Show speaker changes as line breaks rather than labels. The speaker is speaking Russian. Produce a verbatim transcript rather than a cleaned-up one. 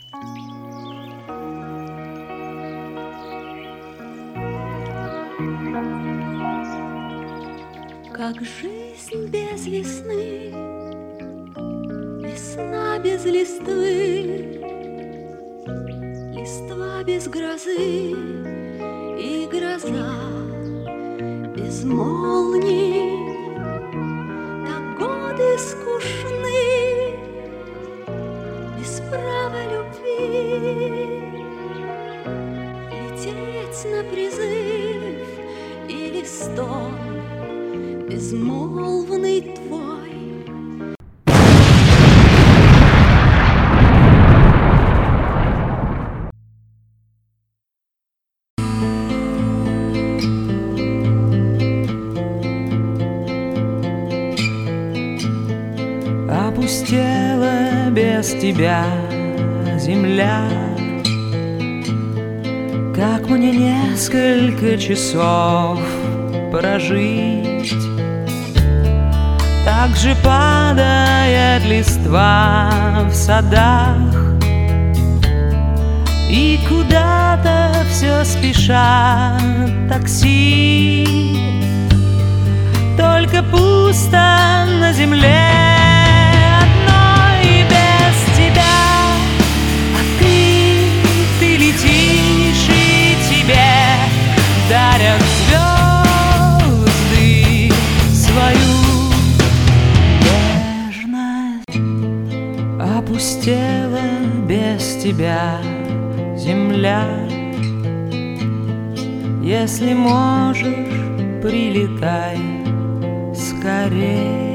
Как жизнь без весны, весна без листвы, листва без грозы и гроза без молний. Так годы скучны, без права любви, лететь на призыв или стон безмолвный твой.
Опустела без тебя земля. Как мне несколько часов прожить? Так же падает листва в садах, и куда-то все спешат такси. Только пусто на земле одной и без тебя. А ты, ты летишь, и тебе дарят звезды свою нежность. Опустела без тебя земля. Если можешь, прилетай скорей.